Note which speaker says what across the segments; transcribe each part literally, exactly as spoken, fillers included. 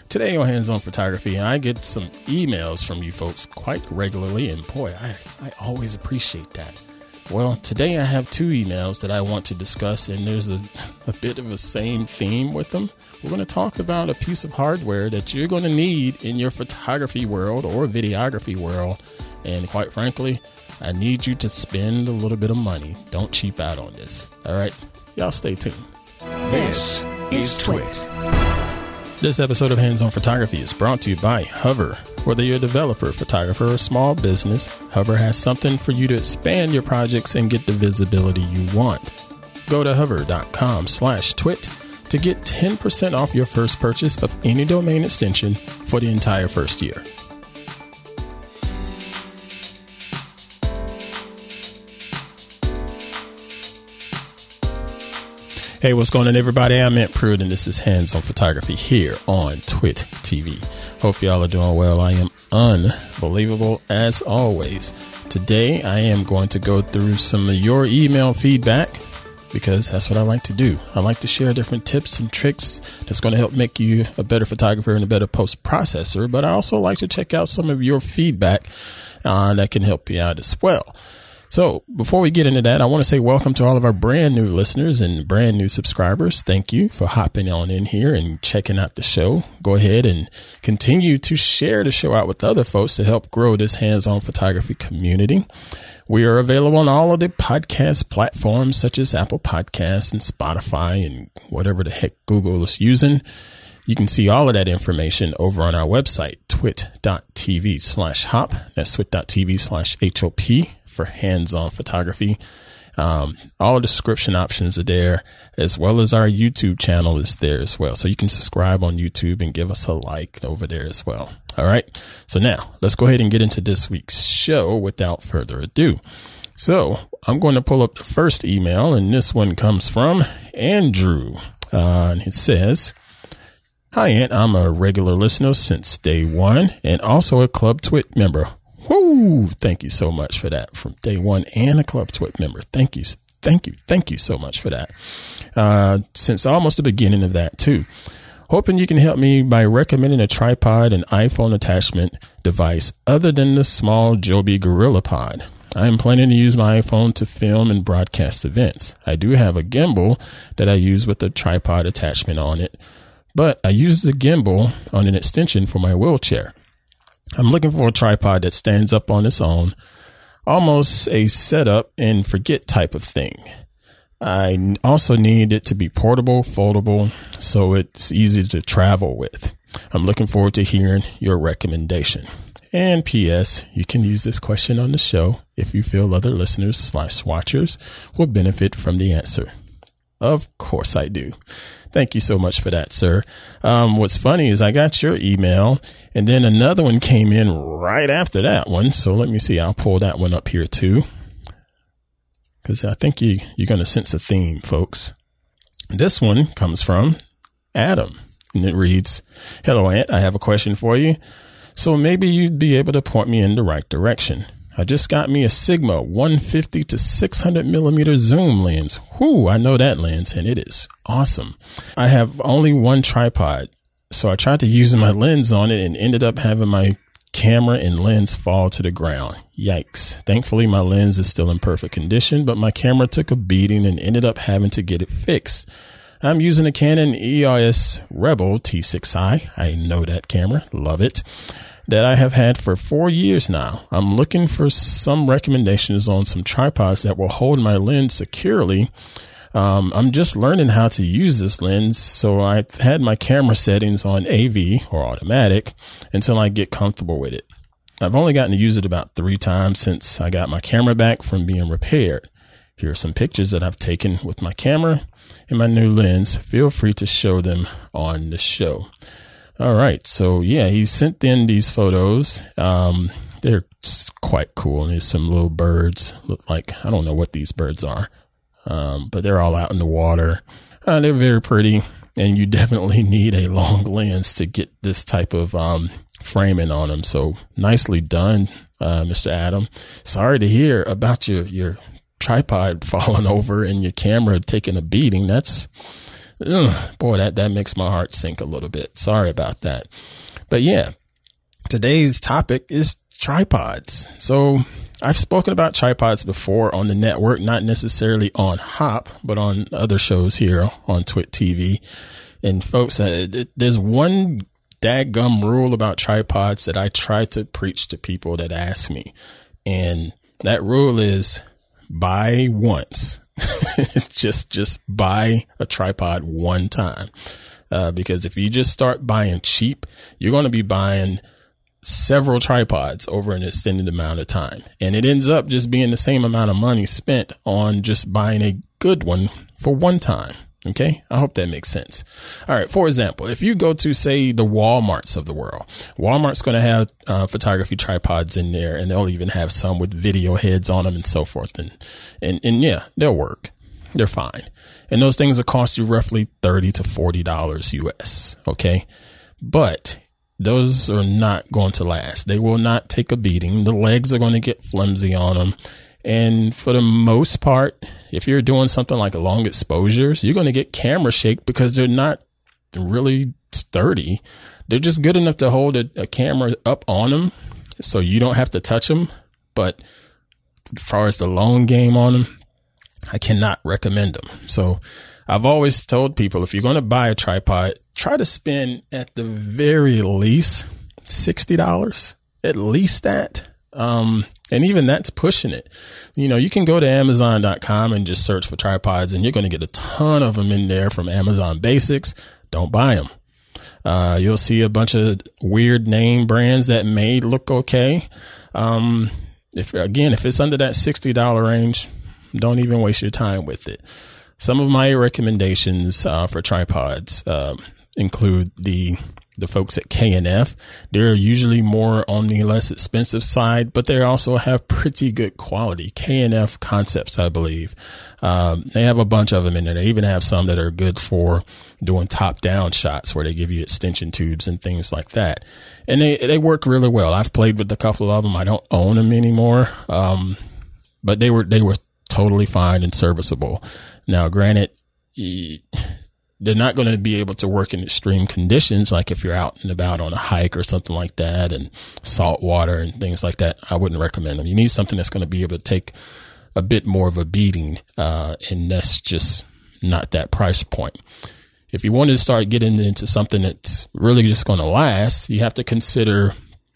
Speaker 1: Today on Hands On Photography, I get some emails from you folks quite regularly, and boy, I, I always appreciate that. Well, today I have two emails that I want to discuss, and there's a, a bit of a same theme with them. We're going to talk about a piece of hardware that you're going to need in your photography world or videography world, and quite frankly, I need you to spend a little bit of money. Don't cheap out on this. All right, y'all stay tuned.
Speaker 2: This is Twit.
Speaker 1: This episode of Hands On Photography is brought to you by Hover. Whether you're a developer, photographer, or small business, Hover has something for you to expand your projects and get the visibility you want. Go to hover.com slash twit to get ten percent off your first purchase of any domain extension for the entire first year. Hey, what's going on, everybody? I'm Ant Prude, and this is Hands On Photography here on Twit T V. Hope y'all are doing well. I am unbelievable as always. Today, I am going to go through some of your email feedback because that's what I like to do. I like to share different tips and tricks that's going to help make you a better photographer and a better post-processor, but I also like to check out some of your feedback uh, that can help you out as well. So before we get into that, I want to say welcome to all of our brand new listeners and brand new subscribers. Thank you for hopping on in here and checking out the show. Go ahead and continue to share the show out with other folks to help grow this hands-on photography community. We are available on all of the podcast platforms such as Apple Podcasts and Spotify and whatever the heck Google is using. You can see all of that information over on our website, twit.tv slash hop. That's twit.tv slash HOP. for hands-on photography. Um, all description options are there, as well as our YouTube channel is there as well. So you can subscribe on YouTube and give us a like over there as well. All right. So now let's go ahead and get into this week's show without further ado. So I'm going to pull up the first email, and this one comes from Andrew. Uh, and it says, "Hi, Ant. I'm a regular listener since day one and also a Club Twit member." Woo! Thank you so much for that. From day one and a Club Twit member. Thank you. Thank you. Thank you so much for that. Uh, since almost the beginning of that too. Hoping you can help me by recommending a tripod and iPhone attachment device other than the small Joby GorillaPod. I am planning to use my iPhone to film and broadcast events. I do have a gimbal that I use with a tripod attachment on it, but I use the gimbal on an extension for my wheelchair. I'm looking for a tripod that stands up on its own, almost a setup and forget type of thing. I also need it to be portable, foldable, so it's easy to travel with. I'm looking forward to hearing your recommendation. And P S, you can use this question on the show if you feel other listeners slash watchers will benefit from the answer. Of course I do. Thank you so much for that, sir. Um, what's funny is I got your email and then another one came in right after that one. So let me see. I'll pull that one up here too, because I think you, you're going to sense a theme, folks. This one comes from Adam, and it reads, "Hello, Ant. I have a question for you. So maybe you'd be able to point me in the right direction. I just got me a Sigma one fifty to six hundred millimeter zoom lens. Whoo, I know that lens, and it is awesome. I have only one tripod, so I tried to use my lens on it and ended up having my camera and lens fall to the ground. Yikes. Thankfully, my lens is still in perfect condition, but my camera took a beating and ended up having to get it fixed. I'm using a Canon E O S Rebel T six i. I know that camera. Love it. That I have had for four years now. I'm looking for some recommendations on some tripods that will hold my lens securely. Um, I'm just learning how to use this lens, so I've had my camera settings on A V or automatic until I get comfortable with it. I've only gotten to use it about three times since I got my camera back from being repaired. Here are some pictures that I've taken with my camera and my new lens. Feel free to show them on the show. All right. So, yeah, he sent in these photos. Um, they're quite cool. And there's some little birds. Look like, I don't know what these birds are, um, but they're all out in the water. Uh, they're very pretty. And you definitely need a long lens to get this type of um, framing on them. So nicely done, uh, Mister Adam. Sorry to hear about your, your tripod falling over and your camera taking a beating. That's ugh, boy, that, that makes my heart sink a little bit. Sorry about that. But yeah, today's topic is tripods. So I've spoken about tripods before on the network, not necessarily on Hop, but on other shows here on Twit T V. And folks, uh, there's one dadgum rule about tripods that I try to preach to people that ask me. And that rule is buy once. just, just buy a tripod one time. Uh, because if you just start buying cheap, you're going to be buying several tripods over an extended amount of time. And it ends up just being the same amount of money spent on just buying a good one for one time. Okay. I hope that makes sense. All right. For example, if you go to, say, the Walmarts of the world, Walmart's going to have uh, photography tripods in there, and they'll even have some with video heads on them and so forth. And, and, and yeah, they'll work. They're fine. And those things will cost you roughly thirty to forty dollars U S. Okay. But those are not going to last. They will not take a beating. The legs are going to get flimsy on them. And for the most part, if you're doing something like long exposures, you're going to get camera shake because they're not really sturdy. They're just good enough to hold a, a camera up on them so you don't have to touch them. But as far as the long game on them, I cannot recommend them. So I've always told people, if you're going to buy a tripod, try to spend at the very least sixty dollars, at least that. Um, and even that's pushing it. You know, you can go to Amazon dot com and just search for tripods, and you're going to get a ton of them in there from Amazon Basics. Don't buy them. Uh, you'll see a bunch of weird name brands that may look okay. Um, if again, if it's under that sixty dollars range, don't even waste your time with it. Some of my recommendations uh, for tripods uh, include the the folks at K and F. They're usually more on the less expensive side, but they also have pretty good quality. K and F Concepts, I believe. Um, they have a bunch of them in there. They even have some that are good for doing top-down shots where they give you extension tubes and things like that. And they, they work really well. I've played with a couple of them. I don't own them anymore, um, but they were they were totally fine and serviceable. Now, granted, they're not going to be able to work in extreme conditions, like if you're out and about on a hike or something like that, and salt water and things like that. I wouldn't recommend them. You need something that's going to be able to take a bit more of a beating, uh, and that's just not that price point. If you want to start getting into something that's really just going to last, you have to consider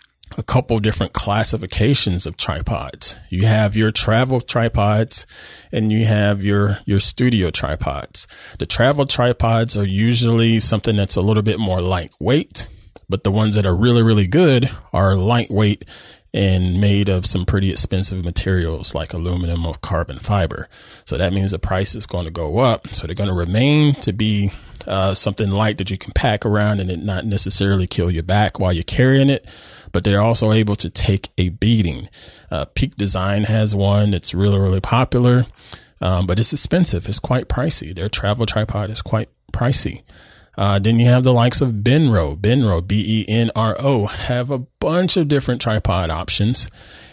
Speaker 1: a couple different classifications of tripods. You have your travel tripods and you have your, your studio tripods. The travel tripods are usually something that's a little bit more lightweight, but the ones that are really, really good are lightweight and made of some pretty expensive materials like aluminum or carbon fiber. So that means the price is going to go up. So they're going to remain to be uh, something light that you can pack around and it not necessarily kill your back while you're carrying it. But they're also able to take a beating. Uh, Peak Design has one that's really, really popular, um, but it's expensive. It's quite pricey. Their travel tripod is quite pricey. Uh, then you have the likes of Benro. Benro, B E N R O, have a bunch of different tripod options.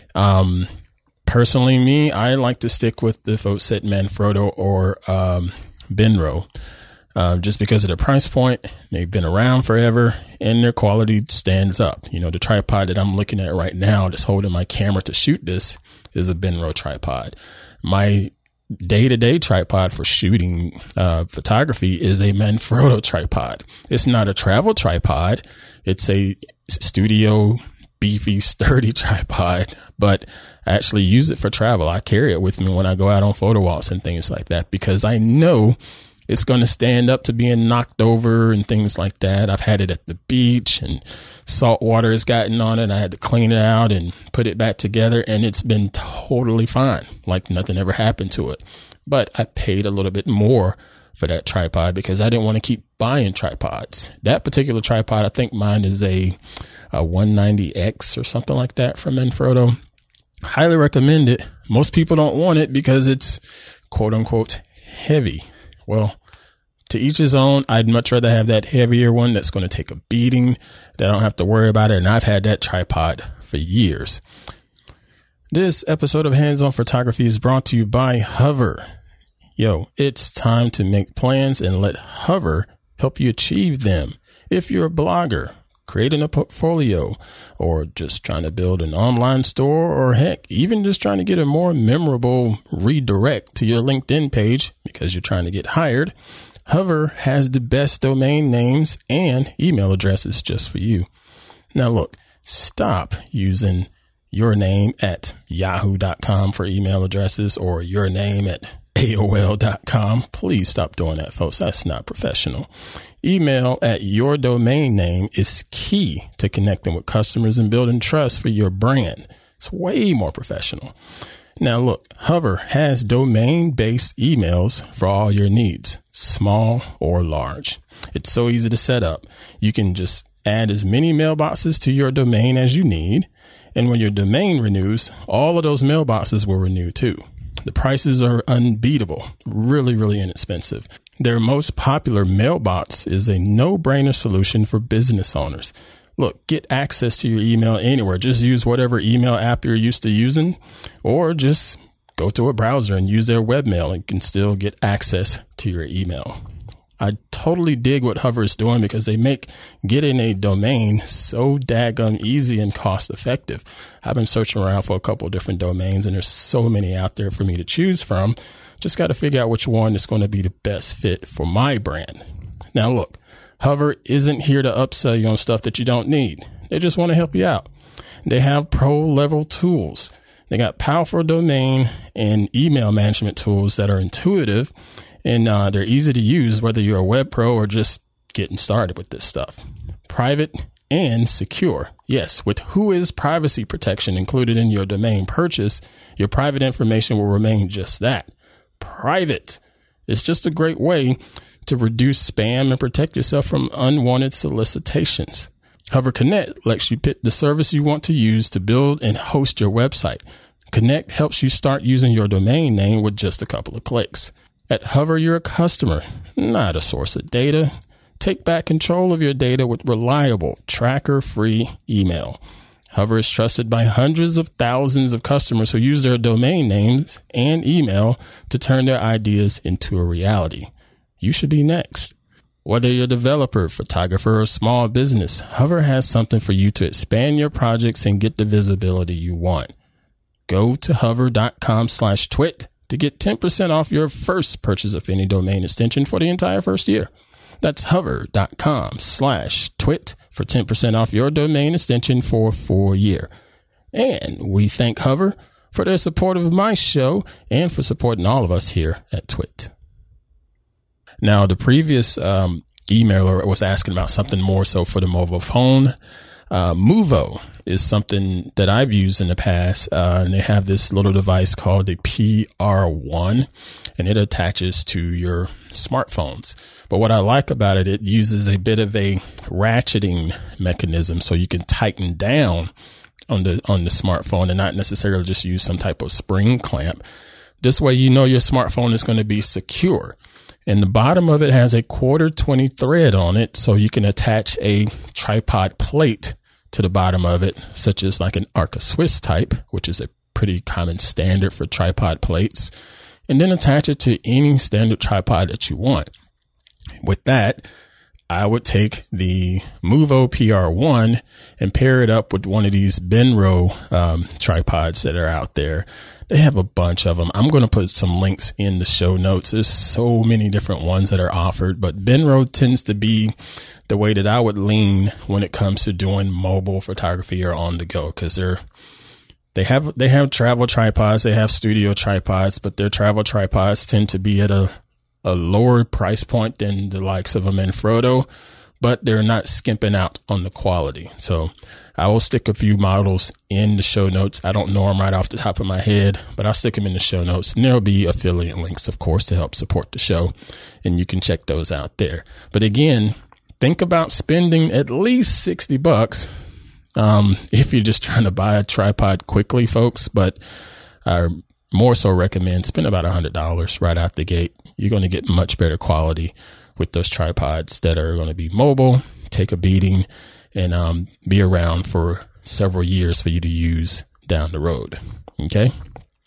Speaker 1: Um, personally, me, I like to stick with the folks at Manfrotto or um, Benro. Uh, just because of the price point. They've been around forever and their quality stands up. You know, the tripod that I'm looking at right now that's holding my camera to shoot this is a Benro tripod. My day-to-day tripod for shooting uh, photography is a Manfrotto tripod. It's not a travel tripod. It's a studio, beefy, sturdy tripod, but I actually use it for travel. I carry it with me when I go out on photo walks and things like that because I know it's going to stand up to being knocked over and things like that. I've had it at the beach and salt water has gotten on it. I had to clean it out and put it back together and it's been totally fine. Like nothing ever happened to it. But I paid a little bit more for that tripod because I didn't want to keep buying tripods. That particular tripod, I think mine is a, a one ninety X or something like that from Manfrotto. Highly recommend it. Most people don't want it because it's quote unquote heavy. Well, to each his own. I'd much rather have that heavier one that's going to take a beating that I don't have to worry about it. And I've had that tripod for years. This episode of Hands On Photography is brought to you by Hover. Yo, it's time to make plans and let Hover help you achieve them. If you're a blogger, creating a portfolio, or just trying to build an online store, or heck, even just trying to get a more memorable redirect to your LinkedIn page because you're trying to get hired, Hover has the best domain names and email addresses just for you. Now look, stop using your name at yahoo dot com for email addresses or your name at A O L dot com. Please stop doing that, folks. That's not professional. Email at your domain name is key to connecting with customers and building trust for your brand. It's way more professional. Now, look, Hover has domain-based emails for all your needs, small or large. It's so easy to set up. You can just add as many mailboxes to your domain as you need. And when your domain renews, all of those mailboxes will renew too. The prices are unbeatable, really, really inexpensive. Their most popular mailbox is a no-brainer solution for business owners. Look, get access to your email anywhere. Just use whatever email app you're used to using, or just go to a browser and use their webmail and you can still get access to your email. I totally dig what Hover is doing because they make getting a domain so daggone easy and cost effective. I've been searching around for a couple of different domains and there's so many out there for me to choose from. Just got to figure out which one is going to be the best fit for my brand. Now, look, Hover isn't here to upsell you on stuff that you don't need. They just want to help you out. They have pro level tools. They got powerful domain and email management tools that are intuitive. And uh, they're easy to use, whether you're a web pro or just getting started with this stuff. Private and secure. Yes, with Whois privacy protection included in your domain purchase, your private information will remain just that, private. It's just a great way to reduce spam and protect yourself from unwanted solicitations. Hover Connect lets you pick the service you want to use to build and host your website. Connect helps you start using your domain name with just a couple of clicks. At Hover, you're a customer, not a source of data. Take back control of your data with reliable, tracker-free email. Hover is trusted by hundreds of thousands of customers who use their domain names and email to turn their ideas into a reality. You should be next. Whether you're a developer, photographer, or small business, Hover has something for you to expand your projects and get the visibility you want. Go to hover.com slash twit. to get ten percent off your first purchase of any domain extension for the entire first year. That's hover.com slash twit for ten percent off your domain extension for a full year. And we thank Hover for their support of my show and for supporting all of us here at Twit. Now, the previous um, emailer was asking about something more so for the mobile phone. Uh, Movo is something that I've used in the past, uh, and they have this little device called the P R one, and it attaches to your smartphones. But what I like about it, it uses a bit of a ratcheting mechanism, so you can tighten down on the on the smartphone and not necessarily just use some type of spring clamp. This way, you know your smartphone is going to be secure. And the bottom of it has a quarter twenty thread on it, so you can attach a tripod plate to the bottom of it, such as like an Arca Swiss type, which is a pretty common standard for tripod plates, and then attach it to any standard tripod that you want. With that, I would take the Movo P R one and pair it up with one of these Benro um, tripods that are out there. They have a bunch of them. I'm going to put some links in the show notes. There's so many different ones that are offered, but Benro tends to be the way that I would lean when it comes to doing mobile photography or on the go, because they're they have they have travel tripods, they have studio tripods, but their travel tripods tend to be at a a lower price point than the likes of a Manfrotto, but they're not skimping out on the quality. So I will stick a few models in the show notes. I don't know them right off the top of my head, but I'll stick them in the show notes. And there'll be affiliate links, of course, to help support the show. And you can check those out there. But again, think about spending at least sixty bucks um, if you're just trying to buy a tripod quickly, folks. But I more so recommend spend about one hundred dollars right out the gate. You're going to get much better quality with those tripods that are going to be mobile, take a beating, and um, be around for several years for you to use down the road. Okay.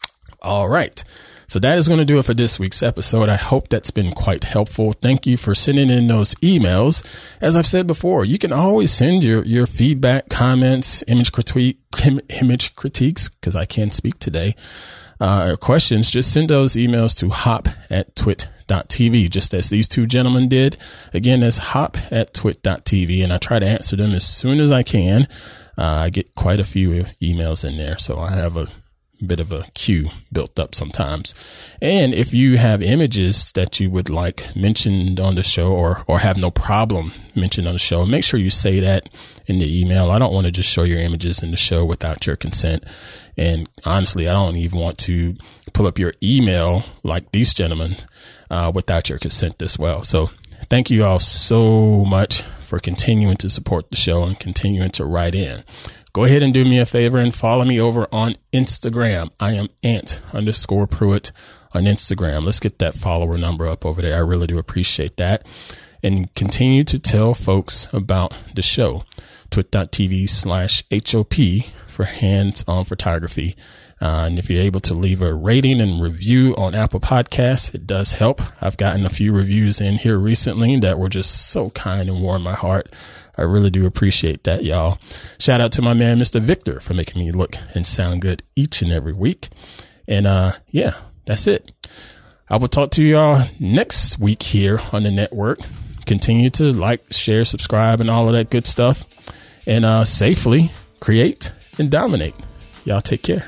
Speaker 1: All right. So that is going to do it for this week's episode. I hope that's been quite helpful. Thank you for sending in those emails. As I've said before, you can always send your, your feedback, comments, image critique, image critiques, because I can't speak today, uh, or questions. Just send those emails to hop at twit dot t v, just as these two gentlemen did. Again, that's hop at twit dot t v, and I try to answer them as soon as I can. Uh, I get quite a few emails in there, so I have a bit of a queue built up sometimes. And if you have images that you would like mentioned on the show, or or have no problem mentioned on the show, make sure you say that in the email. I don't want to just show your images in the show without your consent. And honestly, I don't even want to pull up your email like these gentlemen uh, without your consent as well. So thank you all so much for continuing to support the show and continuing to write in. Go ahead and do me a favor and follow me over on Instagram. I am Ant underscore Pruitt on Instagram. Let's get that follower number up over there. I really do appreciate that. And continue to tell folks about the show. twit dot t v slash H O P for Hands on Photography. Uh, and if you're able to leave a rating and review on Apple Podcasts, it does help. I've gotten a few reviews in here recently that were just so kind and warm my heart. I really do appreciate that, y'all. Shout out to my man, Mister Victor, for making me look and sound good each and every week. And uh, yeah, that's it. I will talk to y'all next week here on the network. Continue to like, share, subscribe, and all of that good stuff. And uh, safely create and dominate. Y'all take care.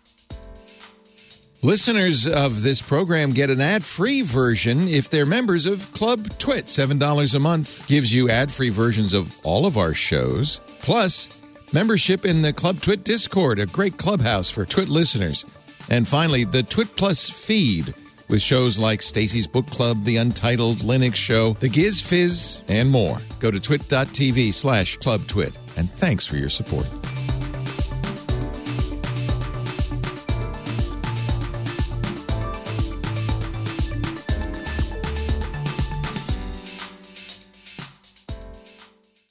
Speaker 3: Listeners of this program get an ad-free version if they're members of Club Twit. seven dollars a month gives you ad-free versions of all of our shows, plus membership in the Club Twit Discord, a great clubhouse for Twit listeners. And finally, the Twit Plus feed with shows like Stacy's Book Club, The Untitled Linux Show, The Giz Fizz, and more. Go to twit dot t v slash Club Twit. And thanks for your support.